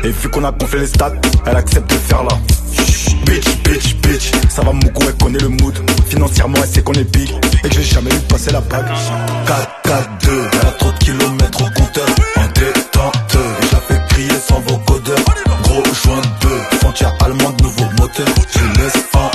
Et vu qu'on a gonflé les stats, elle accepte de faire là. Bitch, bitch, bitch, ça va mon goût, elle connaît le mood. Financièrement, elle sait qu'on est big et que j'ai jamais eu de passer la bague. 4-4-2, elle a trop de kilomètres au compteur. En détente, et je la fais crier sans vocodeur. Gros joint de frontière allemande, nouveau moteur. Je laisse en